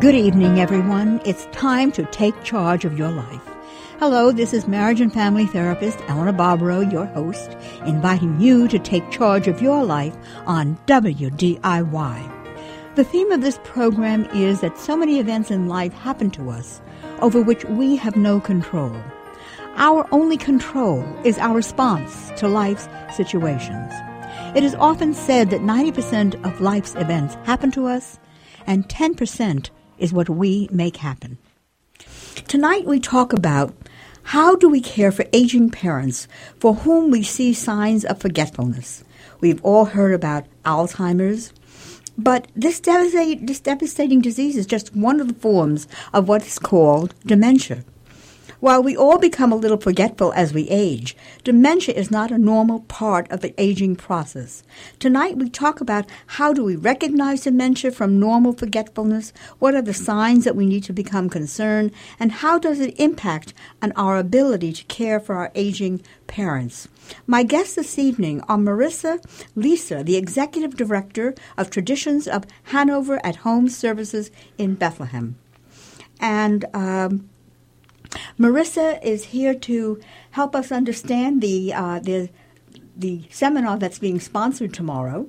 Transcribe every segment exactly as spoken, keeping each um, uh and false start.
Good evening, everyone. It's time to take charge of your life. Hello, this is marriage and family therapist Eleanor Barbaro, your host, inviting you to take charge of your life on W D I Y. The theme of this program is that so many events in life happen to us over which we have no control. Our only control is our response to life's situations. It is often said that ninety percent of life's events happen to us, and ten percent is what we make happen. Tonight we talk about how do we care for aging parents for whom we see signs of forgetfulness. We've all heard about Alzheimer's, but this devastating, this devastating disease is just one of the forms of what is called dementia. While we all become a little forgetful as we age, dementia is not a normal part of the aging process. Tonight we talk about how do we recognize dementia from normal forgetfulness, what are the signs that we need to become concerned, and how does it impact on our ability to care for our aging parents. My guests this evening are Marissa Lisa, the Executive Director of Traditions of Hanover at Home Services in Bethlehem. And um, Marissa is here to help us understand the uh, the the seminar that's being sponsored tomorrow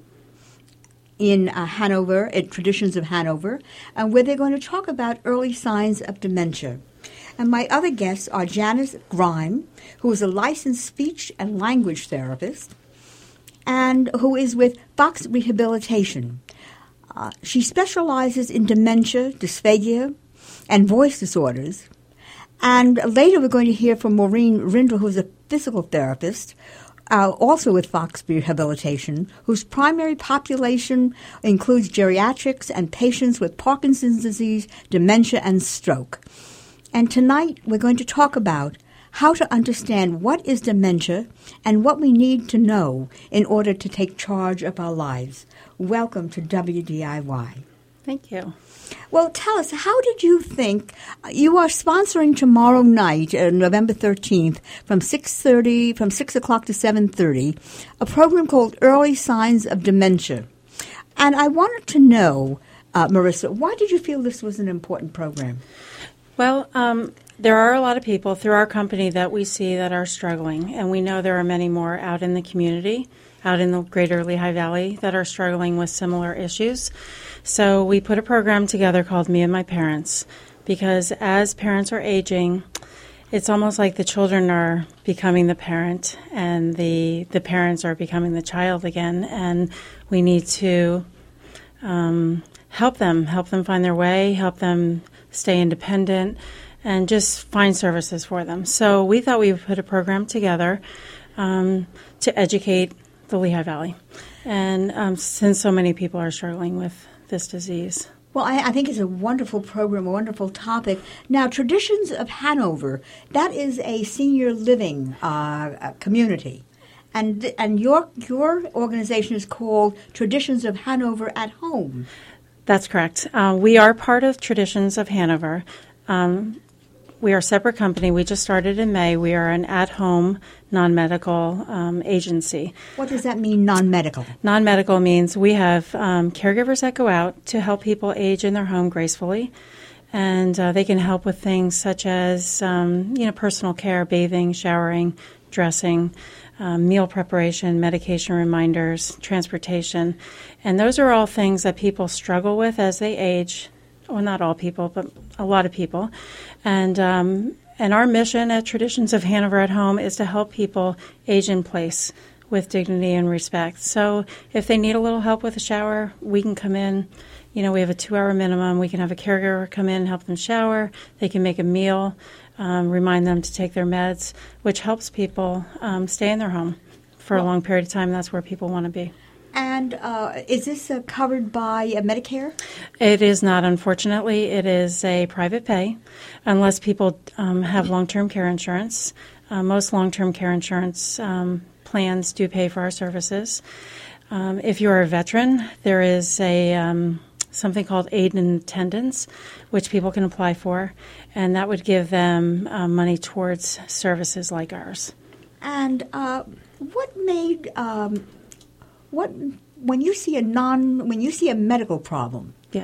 in uh, Hanover, at Traditions of Hanover, and where they're going to talk about early signs of dementia. And my other guests are Janice Grime, who is a licensed speech and language therapist, and who is with Fox Rehabilitation. Uh, she specializes in dementia, dysphagia, and voice disorders. And later we're going to hear from Maureen Rindle, who's a physical therapist, uh, also with Fox Rehabilitation, whose primary population includes geriatrics and patients with Parkinson's disease, dementia, and stroke. And tonight we're going to talk about how to understand what is dementia and what we need to know in order to take charge of our lives. Welcome to W D I Y. Thank you. Well, tell us, how did you think you are sponsoring tomorrow night, uh, November thirteenth, from six thirty, from six o'clock to seven thirty, a program called Early Signs of Dementia. And I wanted to know, uh, Marissa, why did you feel this was an important program? Well, um, there are a lot of people through our company that we see that are struggling, and we know there are many more out in the community, out in the greater Lehigh Valley, that are struggling with similar issues. So we put a program together called Me and My Parents, because as parents are aging, it's almost like the children are becoming the parent and the the parents are becoming the child again, and we need to um, help them, help them find their way, help them stay independent, and just find services for them. So we thought we would put a program together um, to educate the Lehigh Valley, and um, since so many people are struggling with this disease. Well, I, I think it's a wonderful program, a wonderful topic. Now, Traditions of Hanover, that is a senior living uh, community. And and your your organization is called Traditions of Hanover at Home. That's correct. Uh, we are part of Traditions of Hanover. Um, we are a separate company. We just started in May. We are an at-home, non-medical um, agency. What does that mean, non-medical? Non-medical means we have um, caregivers that go out to help people age in their home gracefully, and uh, they can help with things such as um, you know, personal care, bathing, showering, dressing, um, meal preparation, medication reminders, transportation, and those are all things that people struggle with as they age. Well, not all people, but a lot of people. And um, and our mission at Traditions of Hanover at Home is to help people age in place with dignity and respect. So if they need a little help with a shower, we can come in. You know, we have a two-hour minimum. We can have a caregiver come in and help them shower. They can make a meal, um, remind them to take their meds, which helps people um, stay in their home for a long period of time. That's where people want to be. And uh, is this uh, covered by uh, Medicare? It is not, unfortunately. It is a private pay, unless people um, have long-term care insurance. Uh, most long-term care insurance um, plans do pay for our services. Um, if you are a veteran, there is a um, something called aid in attendance, which people can apply for, and that would give them uh, money towards services like ours. And uh, what made um, what when you see a non when you see a medical problem? Yes.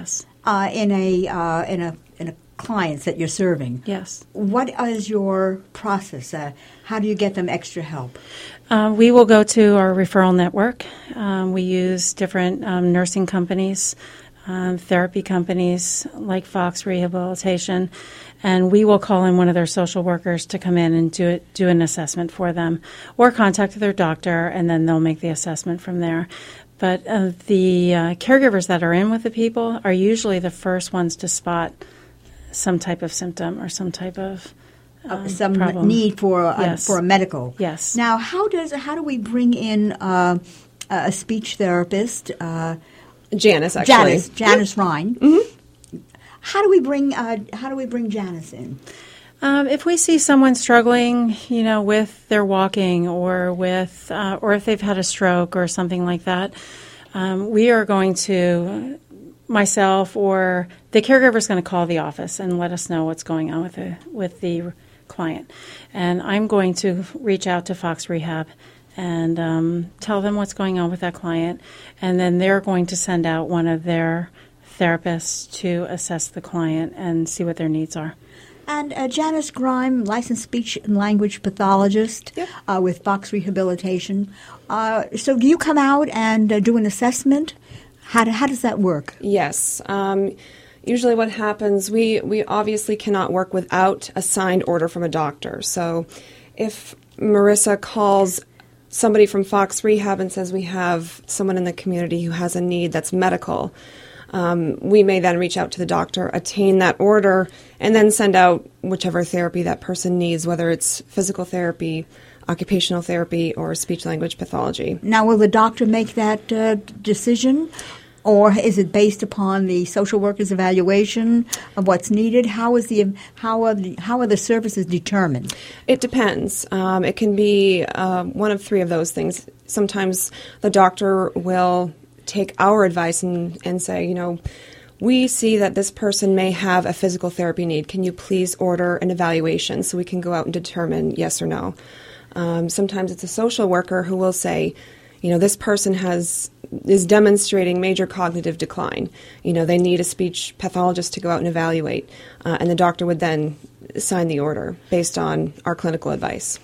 uh, in a uh, in a in a clients that you're serving. Yes. What is your process? Uh, how do you get them extra help? Uh, we will go to our referral network. Um, we use different um, nursing companies, um, therapy companies like Fox Rehabilitation, and we will call in one of their social workers to come in and do it, do an assessment for them, or contact their doctor, and then they'll make the assessment from there. But uh, the uh, caregivers that are in with the people are usually the first ones to spot some type of symptom or some type of um, uh, some problem. need for a, yes. for a medical. Yes. Now, how does how do we bring in uh, a speech therapist? Uh, Janice, actually. Janice, Janice Ryan. Mm-hmm. How do we bring uh, How do we bring Janice in? Um, if we see someone struggling, you know, with their walking or with, uh, or if they've had a stroke or something like that, um, we are going to, myself or the caregiver is going to call the office and let us know what's going on with the with the client, and I'm going to reach out to Fox Rehab and um, tell them what's going on with that client, and then they're going to send out one of their therapists to assess the client and see what their needs are. And uh, Janice Grime, licensed speech and language pathologist Yep. uh, with Fox Rehabilitation. Uh, so do you come out and uh, do an assessment? How, do, how does that work? Yes. Um, usually what happens, we, we obviously cannot work without a signed order from a doctor. So if Marissa calls somebody from Fox Rehab and says we have someone in the community who has a need that's medical, Um, we may then reach out to the doctor, attain that order, and then send out whichever therapy that person needs, whether it's physical therapy, occupational therapy, or speech-language pathology. Now, will the doctor make that uh, decision, or is it based upon the social worker's evaluation of what's needed? How is the how are the how are the services determined? It depends. Um, it can be uh, one of three of those things. Sometimes the doctor will take our advice and, and say, you know, we see that this person may have a physical therapy need. Can you please order an evaluation so we can go out and determine yes or no? Um, sometimes it's a social worker who will say, you know, this person has is demonstrating major cognitive decline. You know, they need a speech pathologist to go out and evaluate. Uh, and the doctor would then sign the order based on our clinical advice.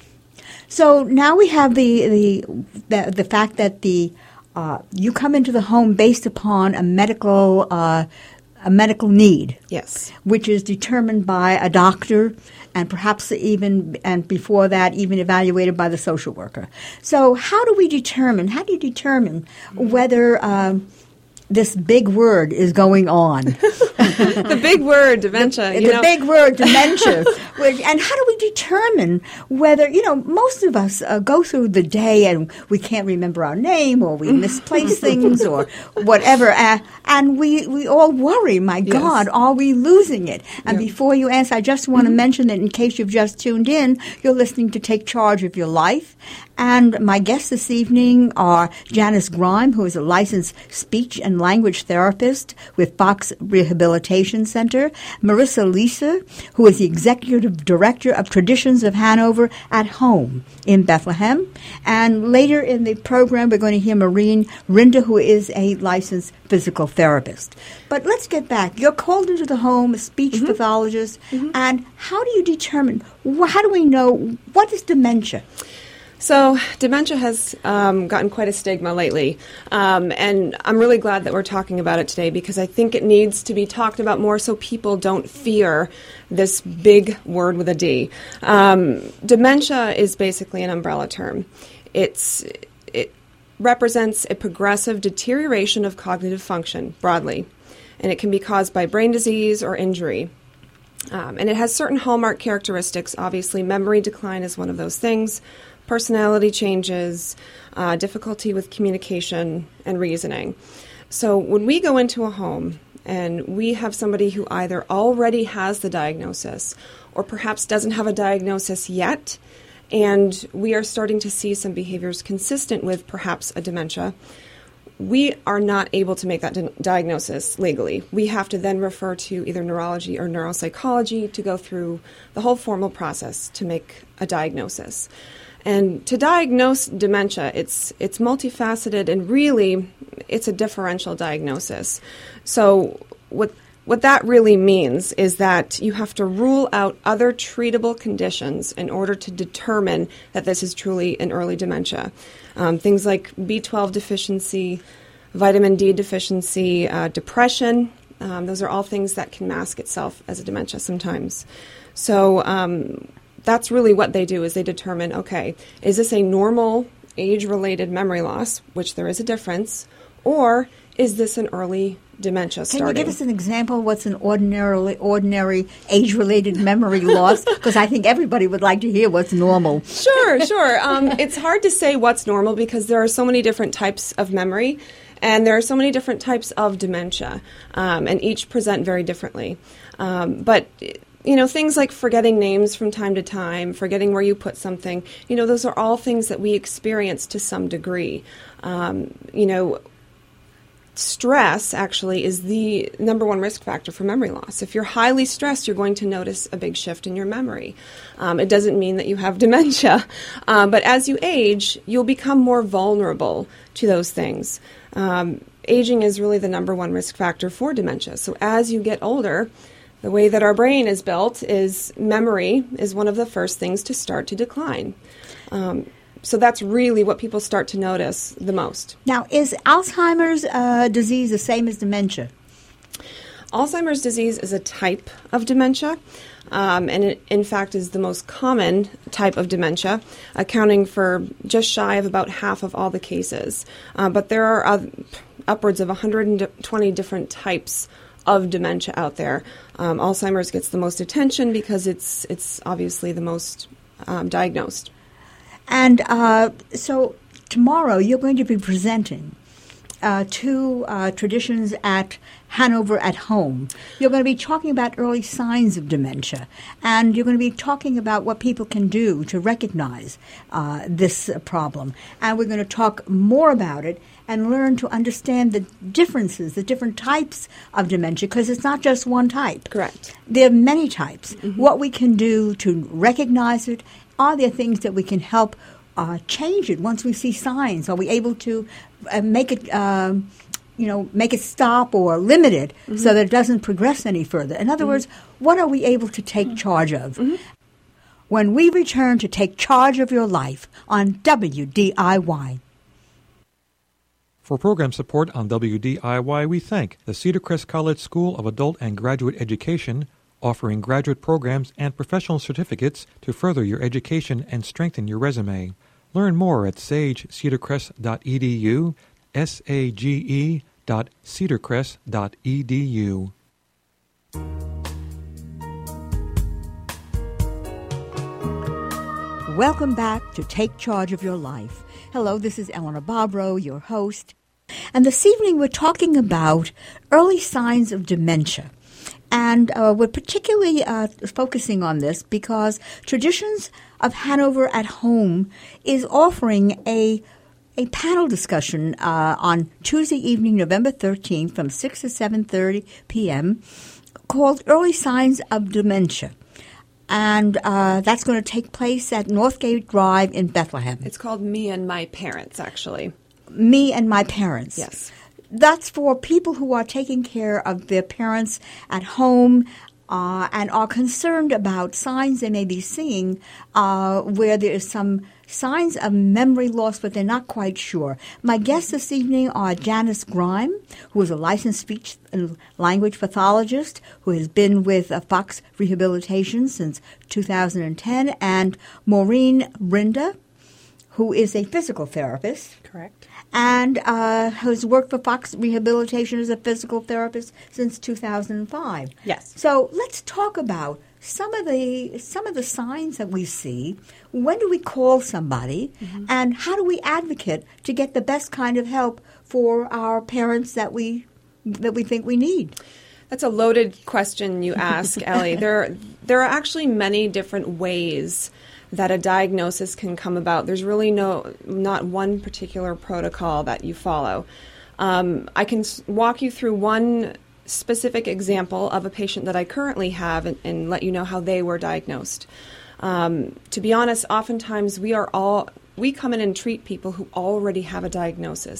So now we have the the the, the fact that the Uh, you come into the home based upon a medical uh, a medical need. Yes. Which is determined by a doctor, and perhaps even, and before that, even evaluated by the social worker. So how do we determine, how do you determine whether um, this big word is going on? The big word, dementia. The, you the know. big word, dementia. And how do we determine whether, you know, most of us uh, go through the day and we can't remember our name, or we misplace things, or whatever, uh, and we, we all worry, my Yes. God, are we losing it? And Yeah. before you answer, I just want to mention that in case you've just tuned in, you're listening to Take Charge of Your Life. And my guests this evening are Janice Grime, who is a licensed speech and language therapist with Fox Rehabilitation Center, Marissa Lisa, who is the executive director of Traditions of Hanover at Home in Bethlehem. And later in the program, we're going to hear Maureen Rinda, who is a licensed physical therapist. But let's get back. You're called into the home, a speech mm-hmm. pathologist, mm-hmm. and how do you determine, how do we know, what is dementia? So dementia has um, gotten quite a stigma lately, um, and I'm really glad that we're talking about it today, because I think it needs to be talked about more so people don't fear this big word with a D. Um, dementia is basically an umbrella term. It's it represents a progressive deterioration of cognitive function broadly, and it can be caused by brain disease or injury. Um, and it has certain hallmark characteristics. Obviously, memory decline is one of those things. Personality changes, uh, difficulty with communication and reasoning. So when we go into a home and we have somebody who either already has the diagnosis or perhaps doesn't have a diagnosis yet, and we are starting to see some behaviors consistent with perhaps a dementia, we are not able to make that di- diagnosis legally. We have to then refer to either neurology or neuropsychology to go through the whole formal process to make a diagnosis. And to diagnose dementia, it's it's multifaceted, and really it's a differential diagnosis. So what what that really means is that you have to rule out other treatable conditions in order to determine that this is truly an early dementia. Um, things like B twelve deficiency, vitamin D deficiency, uh, depression, um, those are all things that can mask itself as a dementia sometimes. So um, that's really what they do, is they determine, okay, is this a normal age-related memory loss, which there is a difference, or is this an early dementia starting? Can you give us an example of what's an ordinarily ordinary age-related memory loss? Because I think everybody would like to hear what's normal. Sure, sure. Um, it's hard to say what's normal because there are so many different types of memory, and there are so many different types of dementia, um, and each present very differently. Um, but you know, things like forgetting names from time to time, forgetting where you put something, you know, those are all things that we experience to some degree. Um, you know, stress actually is the number one risk factor for memory loss. If you're highly stressed, you're going to notice a big shift in your memory. Um, it doesn't mean that you have dementia, um, but as you age, you'll become more vulnerable to those things. Um, aging is really the number one risk factor for dementia. So as you get older, the way that our brain is built is memory is one of the first things to start to decline. Um, so that's really what people start to notice the most. Now, is Alzheimer's uh, disease the same as dementia? Alzheimer's disease is a type of dementia, um, and it, in fact, is the most common type of dementia, accounting for just shy of about half of all the cases. Uh, but there are uh, upwards of one hundred twenty different types of dementia out there. Um, Alzheimer's gets the most attention because it's it's obviously the most um, diagnosed. And uh, so tomorrow you're going to be presenting uh, two uh, traditions at Hanover at Home. You're going to be talking about early signs of dementia, and you're going to be talking about what people can do to recognize uh, this uh, problem. And we're going to talk more about it and learn to understand the differences, the different types of dementia, because it's not just one type. Correct. There are many types. Mm-hmm. What we can do to recognize it, are there things that we can help uh, change it once we see signs? Are we able to uh, make it, um, you know, make it stop or limit it mm-hmm. so that it doesn't progress any further? In other mm-hmm. words, what are we able to take mm-hmm. charge of? Mm-hmm. When we return to Take Charge of Your Life on W D I Y. For program support on W D I Y, we thank the Cedar Crest College School of Adult and Graduate Education, offering graduate programs and professional certificates to further your education and strengthen your resume. Learn more at sage cedar crest dot e d u, S A G E dot cedar crest dot e d u. Welcome back to Take Charge of Your Life. Hello, this is Eleanor Bobrow, your host. And this evening we're talking about early signs of dementia. And uh, we're particularly uh, focusing on this because Traditions of Hanover at Home is offering a a panel discussion uh, on Tuesday evening, November thirteenth from six to seven thirty p.m. called Early Signs of Dementia. And uh, that's going to take place at Northgate Drive in Bethlehem. It's called Me and My Parents, actually. Me and My Parents. Yes. That's for people who are taking care of their parents at home uh, and are concerned about signs they may be seeing uh, where there is some signs of memory loss, but they're not quite sure. My guests this evening are Janice Grime, who is a licensed speech and language pathologist who has been with uh, Fox Rehabilitation since two thousand ten, and Maureen Rinda, who is a physical therapist. Correct. And uh, has worked for Fox Rehabilitation as a physical therapist since two thousand five. Yes. So let's talk about some of the some of the signs that we see. When do we call somebody, mm-hmm. and how do we advocate to get the best kind of help for our parents that we that we think we need? That's a loaded question you ask, Ellie. There, there are actually many different ways that a diagnosis can come about. There's really no, not one particular protocol that you follow. Um, I can s- walk you through one specific example of a patient that I currently have and, and let you know how they were diagnosed. Um, to be honest, oftentimes we are all, we come in and treat people who already have a diagnosis.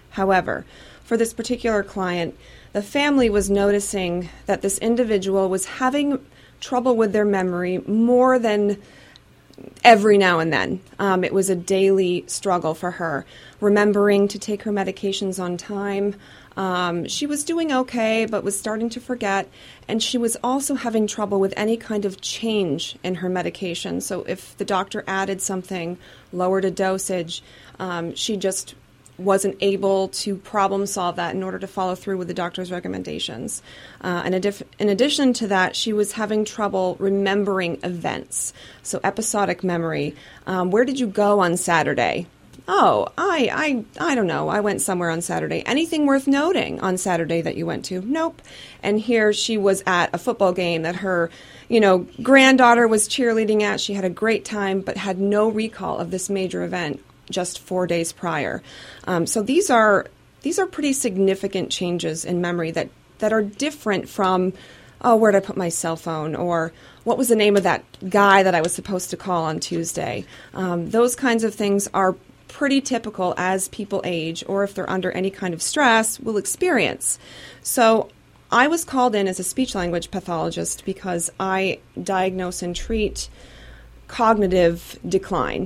However, for this particular client, the family was noticing that this individual was having trouble with their memory more than every now and then. Um, it was a daily struggle for her, remembering to take her medications on time. Um, she was doing okay, but was starting to forget, and she was also having trouble with any kind of change in her medication. So if the doctor added something, lowered a dosage, um, she just wasn't able to problem solve that in order to follow through with the doctor's recommendations. Uh, and adif- in addition to that, she was having trouble remembering events. So episodic memory. Um, where did you go on Saturday? Oh, I, I, I don't know. I went somewhere on Saturday. Anything worth noting on Saturday that you went to? Nope. And here she was at a football game that her, you know, granddaughter was cheerleading at. She had a great time, but had no recall of this major event just four days prior. Um, so these are these are pretty significant changes in memory that, that are different from, oh, where did I put my cell phone? Or what was the name of that guy that I was supposed to call on Tuesday? Um, those kinds of things are pretty typical as people age, or if they're under any kind of stress, will experience. So I was called in as a speech language pathologist because I diagnose and treat cognitive decline.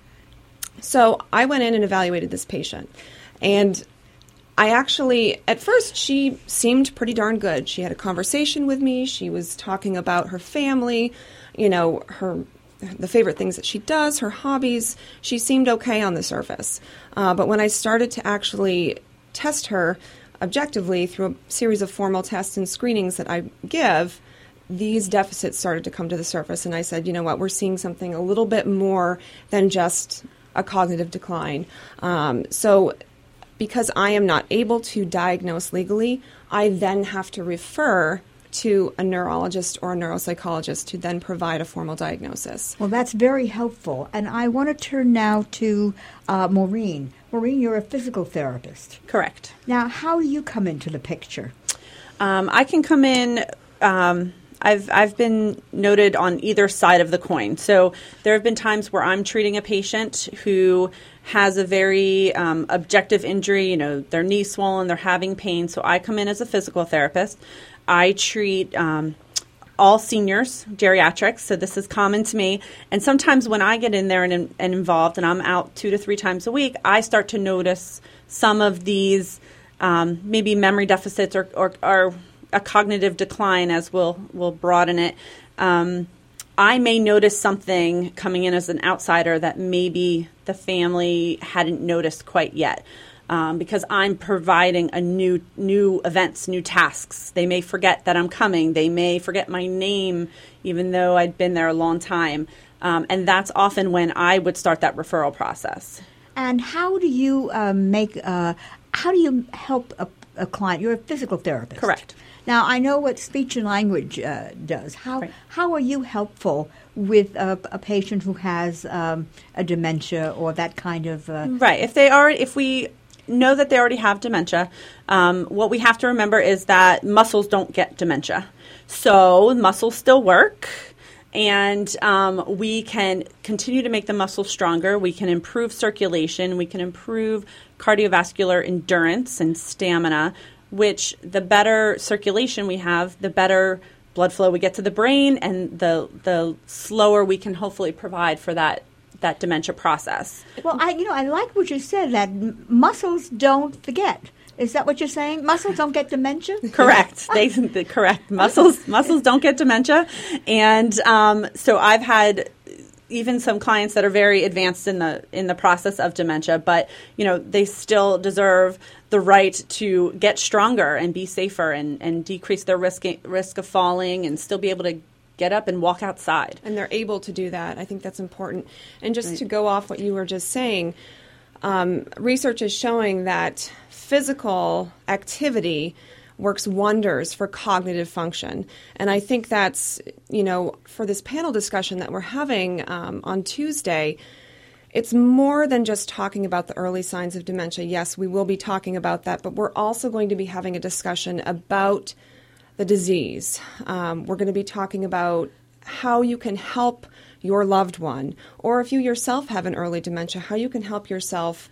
So I went in and evaluated this patient, and I actually, at first, she seemed pretty darn good. She had a conversation with me. She was talking about her family, you know, her the favorite things that she does, her hobbies. She seemed okay on the surface. Uh, but when I started to actually test her objectively through a series of formal tests and screenings that I give, these deficits started to come to the surface. And I said, you know what, we're seeing something a little bit more than just a cognitive decline. Um, so because I am not able to diagnose legally, I then have to refer to a neurologist or a neuropsychologist to then provide a formal diagnosis. Well, that's very helpful. And I want to turn now to uh, Maureen. Maureen, you're a physical therapist. Correct. Now, how do you come into the picture? Um, I can come in... Um, I've I've been noted on either side of the coin. So there have been times where I'm treating a patient who has a very um, objective injury, you know, their knee's swollen, they're having pain. So I come in as a physical therapist. I treat um, all seniors, geriatrics, so this is common to me. And sometimes when I get in there and, and involved and I'm out two to three times a week, I start to notice some of these um, maybe memory deficits or, or, or a cognitive decline, as we'll, we'll broaden it. Um, I may notice something coming in as an outsider that maybe the family hadn't noticed quite yet. Um, because I'm providing a new new events, new tasks. They may forget that I'm coming. They may forget my name, even though I'd been there a long time. Um, and that's often when I would start that referral process. And how do you uh, make, uh, how do you help a, a client? You're a physical therapist. Correct. Now, I know what speech and language uh, does. How right. how are you helpful with a, a patient who has um, a dementia or that kind of... Uh, right. If they are, if we... know that they already have dementia. Um, what we have to remember is that muscles don't get dementia. So muscles still work, and um, we can continue to make the muscles stronger. We can improve circulation. We can improve cardiovascular endurance and stamina, which the better circulation we have, the better blood flow we get to the brain, and the the slower we can hopefully provide for that that dementia process. Well, I you know, I like what you said, that m- muscles don't forget. Is that what you're saying? Muscles don't get dementia? Correct. They the correct. Muscles muscles don't get dementia. And um, so I've had even some clients that are very advanced in the in the process of dementia, but you know, they still deserve the right to get stronger and be safer and, and decrease their risk risk of falling and still be able to get up and walk outside. And they're able to do that. I think that's important. And just Right. to go off what you were just saying, um, research is showing that physical activity works wonders for cognitive function. And I think that's, you know, for this panel discussion that we're having um, on Tuesday, it's more than just talking about the early signs of dementia. Yes, we will be talking about that, but we're also going to be having a discussion about the disease. Um, we're going to be talking about how you can help your loved one, or if you yourself have an early dementia, how you can help yourself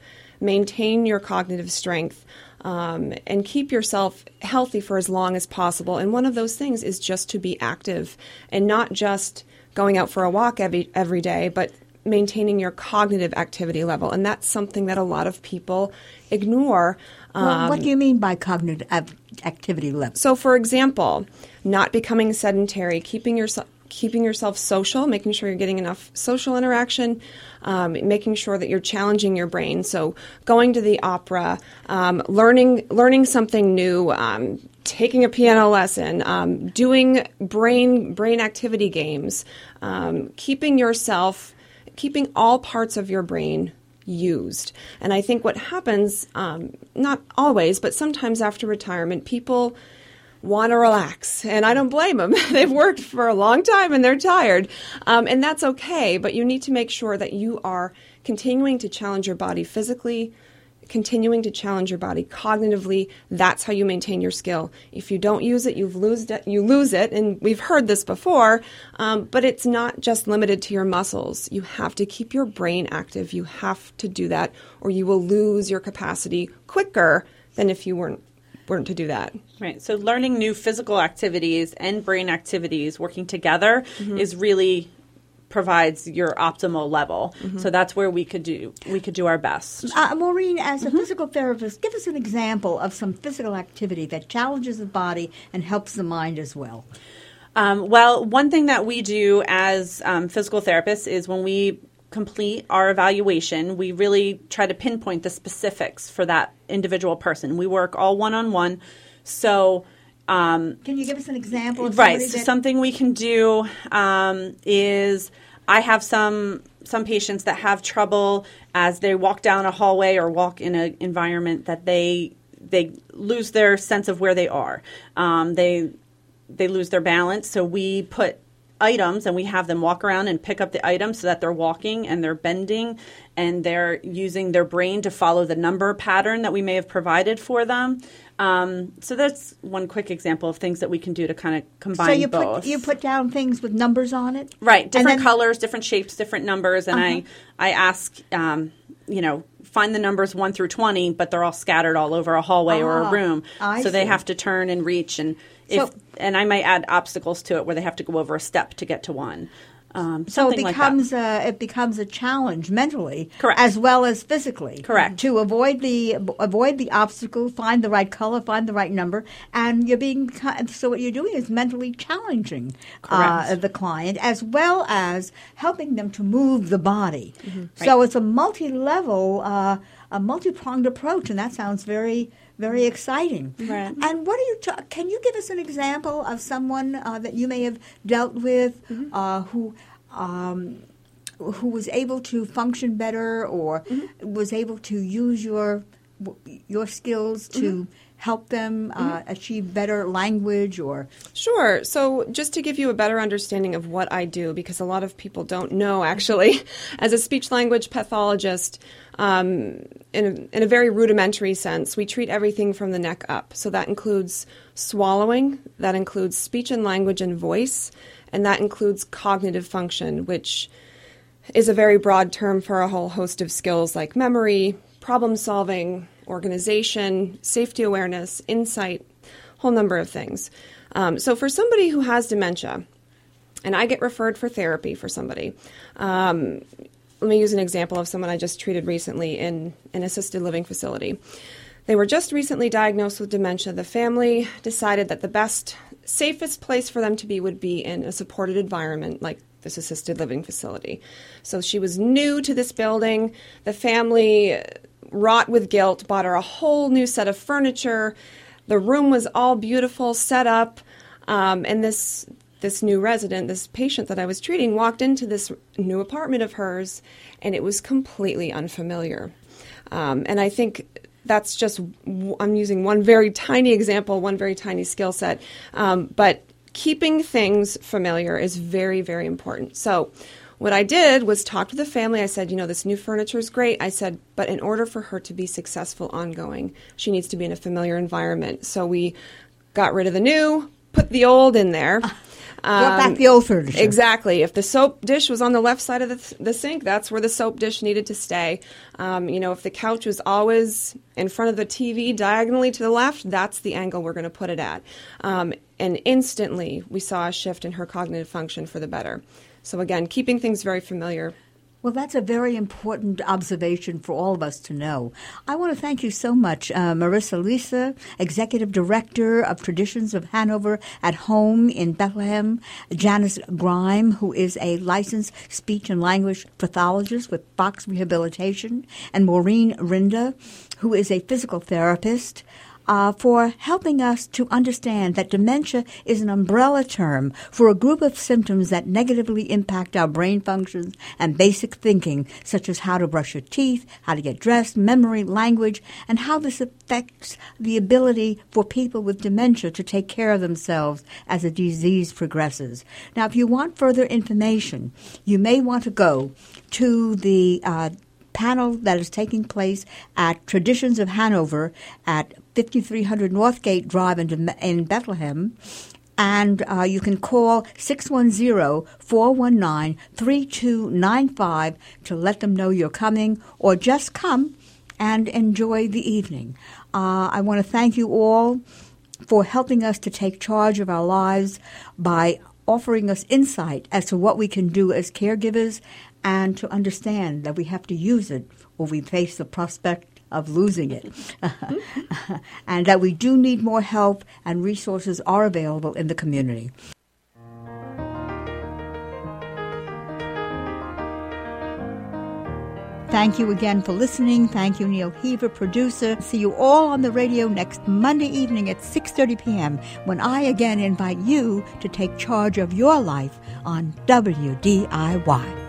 maintain your cognitive strength, um, and keep yourself healthy for as long as possible. And one of those things is just to be active and not just going out for a walk every, every day, but maintaining your cognitive activity level. And that's something that a lot of people ignore. Well, Um, what do you mean by cognitive av- activity level? So, for example, not becoming sedentary, keeping yourself keeping yourself social, making sure you're getting enough social interaction, um, making sure that you're challenging your brain. So, going to the opera, um, learning learning something new, um, taking a piano lesson, um, doing brain brain activity games, um, keeping yourself, keeping all parts of your brain used. And I think what happens, um, not always, but sometimes after retirement, people want to relax. And I don't blame them. They've worked for a long time and they're tired. Um, and that's okay. But you need to make sure that you are continuing to challenge your body physically, continuing to challenge your body cognitively. That's how you maintain your skill. If you don't use it, you've lose it, you lose it. And we've heard this before, um, but it's not just limited to your muscles. You have to keep your brain active. You have to do that, or you will lose your capacity quicker than if you weren't weren't to do that. Right. So learning new physical activities and brain activities working together mm-hmm. is really provides your optimal level. Mm-hmm. So that's where we could do we could do our best. Uh, Maureen, as a mm-hmm. physical therapist, give us an example of some physical activity that challenges the body and helps the mind as well. Um, well, one thing that we do as um, physical therapists is when we complete our evaluation, we really try to pinpoint the specifics for that individual person. We work all one-on-one. So um, can you give us an example of right, so that- something we can do um, is I have some some patients that have trouble as they walk down a hallway or walk in an environment that they they lose their sense of where they are. Um, they they lose their balance. So we put items and we have them walk around and pick up the items so that they're walking and they're bending and they're using their brain to follow the number pattern that we may have provided for them. Um, so that's one quick example of things that we can do to kind of combine so you both. Put, you put down things with numbers on it? Right. Different then, colors, different shapes, different numbers. And uh-huh. I, I ask, um, you know, find the numbers one through twenty, but they're all scattered all over a hallway ah, or a room. I so see. they have to turn and reach. And if so, and I might add obstacles to it where they have to go over a step to get to one. Um, so it becomes like a, it becomes a challenge mentally, correct, as well as physically, correct, to avoid the avoid the obstacle, find the right color, find the right number, and you're being so what you're doing is mentally challenging uh, the client as well as helping them to move the body. Mm-hmm. Right. So it's a multi-level, uh, a multi-pronged approach, and that sounds very. Very exciting. Right. And what are you? Ta- can you give us an example of someone uh, that you may have dealt with mm-hmm. uh, who um, who was able to function better or mm-hmm. was able to use your your skills to mm-hmm. help them uh, mm-hmm. achieve better language or? Sure. So just to give you a better understanding of what I do, because a lot of people don't know actually, as a speech-language pathologist, um, in, a, in a very rudimentary sense, we treat everything from the neck up. So that includes swallowing, that includes speech and language and voice, and that includes cognitive function, which is a very broad term for a whole host of skills like memory, problem solving, organization, safety awareness, insight, whole number of things. Um, so for somebody who has dementia, and I get referred for therapy for somebody, um, let me use an example of someone I just treated recently in an assisted living facility. They were just recently diagnosed with dementia. The family decided that the best, safest place for them to be would be in a supported environment like this assisted living facility. So she was new to this building. The family, wrought with guilt, bought her a whole new set of furniture. The room was all beautiful, set up, um, and this this new resident, this patient that I was treating, walked into this new apartment of hers, and it was completely unfamiliar. Um, and I think that's just, I'm using one very tiny example, one very tiny skill set, um, but keeping things familiar is very, very important. So what I did was talk to the family. I said, you know, this new furniture is great. I said, but in order for her to be successful ongoing, she needs to be in a familiar environment. So we got rid of the new, put the old in there. Brought back the old furniture. Exactly. If the soap dish was on the left side of the, the sink, that's where the soap dish needed to stay. Um, you know, if the couch was always in front of the T V diagonally to the left, that's the angle we're going to put it at. Um, and instantly, we saw a shift in her cognitive function for the better. So again, keeping things very familiar. Well, that's a very important observation for all of us to know. I want to thank you so much, uh, Marissa Lisa, Executive Director of Traditions of Hanover at Home in Bethlehem, Janice Grime, who is a licensed speech and language pathologist with Fox Rehabilitation, and Maureen Rinda, who is a physical therapist. Uh, for helping us to understand that dementia is an umbrella term for a group of symptoms that negatively impact our brain functions and basic thinking, such as how to brush your teeth, how to get dressed, memory, language, and how this affects the ability for people with dementia to take care of themselves as the disease progresses. Now, if you want further information, you may want to go to the uh, panel that is taking place at Traditions of Hanover at fifty-three hundred Northgate Drive in, in Bethlehem. And uh, you can call six one zero, four one nine, three two nine five to let them know you're coming, or just come and enjoy the evening. Uh, I want to thank you all for helping us to take charge of our lives by offering us insight as to what we can do as caregivers, and to understand that we have to use it or we face the prospect of losing it. And that we do need more help, and resources are available in the community. Thank you again for listening. Thank you, Neil Heaver, producer. See you all on the radio next Monday evening at six thirty p.m. when I again invite you to take charge of your life on W D I Y.